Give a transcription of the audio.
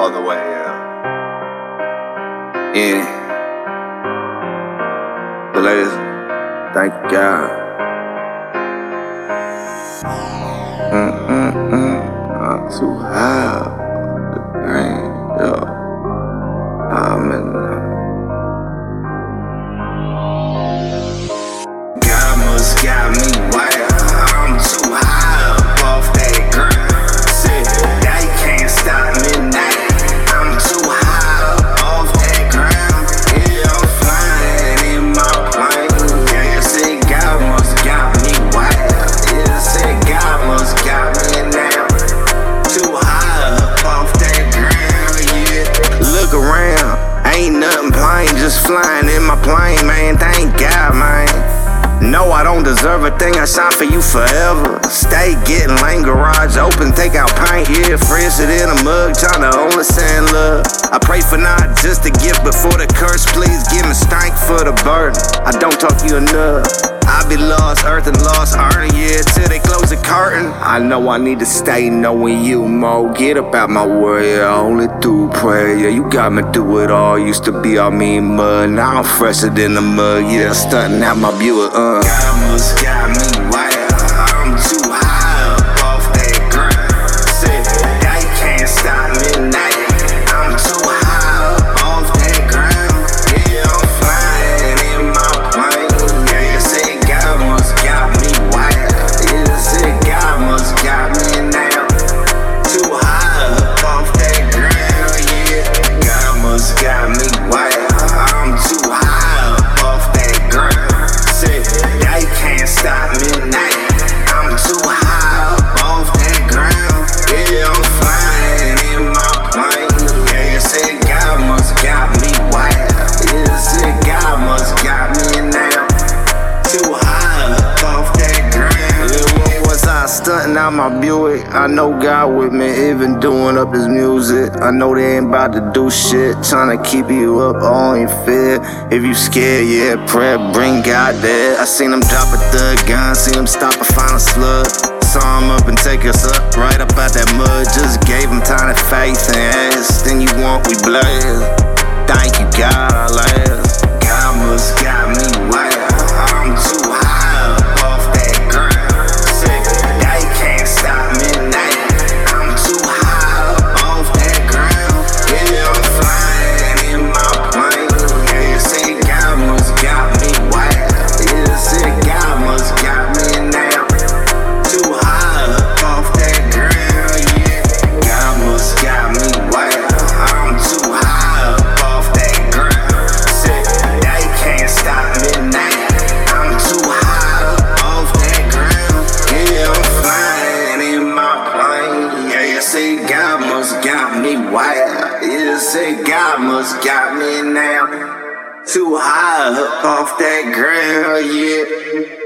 all the way up. Yeah. But ladies, thank God. I'm too high. The brain, yo. I'm in God must got me wired. I'm too high up off that ground. Said they can't stop me now. I'm too high up off that ground. Yeah, I'm flying in my plane. Yeah, said God must got me wired. Yeah, said God must got me now. Too high up off that ground. Yeah, look around, ain't nothing plain, just flying in my plane, man. Thank God, man. No, I don't deserve a thing, I shine for you forever. Stay getting lane, garage open, take out paint, yeah. Fresh it in a mug, tryna only send love. I pray for not just a gift, but for the curse. Please give me strength for the burden. I don't talk you enough. I be lost, earth and lost, earning, yeah, till they close the curtain. I know I need to stay knowing you more. Get up out my world, yeah, only through prayer. Yeah, you got me through it all. Used to be all me and mud, now I'm fresher than the mug. Yeah, stunting out my Buick, God must got me wired. I'm too high up off that ground. Said they can't stop me now. I'm too high up off that ground. Yeah, I'm flying in my plane. Yeah, say God must got me wired. Yeah, say God must got me now. Too high up off that ground. Yeah, God must got me wired. I'm too high up off that ground. Say they can't stop me now. I'm too high up off that ground. Yeah, I'm flying in my plane. Yeah, say God must got me wired. Yeah, say God must got me now. Too high up off that ground. Yeah, what was I stunting out my Buick? I know God with me, even doing up his music. I know they ain't about to do shit, trying to keep you up all in fear. If you scared, yeah, prayer, bring God there. I seen him drop a thug gun, seen him stop a final slug. Saw him up and take us up, right up out that mud. Just gave him time to faith and ask. Then you want, we blaze. Thank you, God, I last. God must got me wired. I'm too high up off that ground. Say they can't stop me now. I'm too high up off that ground. Yeah, I'm flying in my plane. Yeah, say God must got me wired. Yeah, say God must got me now. Too high up off that ground. Yeah, God must got me wired. I'm too high up off that ground. Say they can't stop me now. I'm too high up off that ground. Yeah, I'm flying in my plane. Yeah, say God must got me wired. Yeah, say God must got me now. Too high up off that ground, yeah.